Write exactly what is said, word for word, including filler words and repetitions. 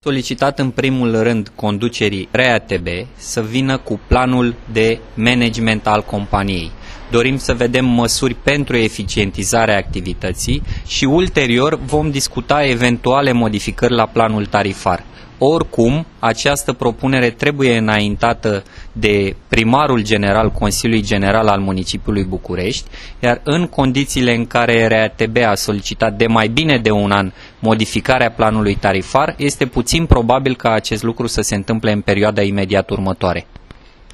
Solicitat în primul rând conducerii R A T B să vină cu planul de management al companiei. Dorim să vedem măsuri pentru eficientizarea activității și ulterior vom discuta eventuale modificări la planul tarifar. Oricum, această propunere trebuie înaintată de primarul general Consiliului General al Municipiului București, iar în condițiile în care R A T B a solicitat de mai bine de un an modificarea planului tarifar, este puțin probabil ca acest lucru să se întâmple în perioada imediat următoare.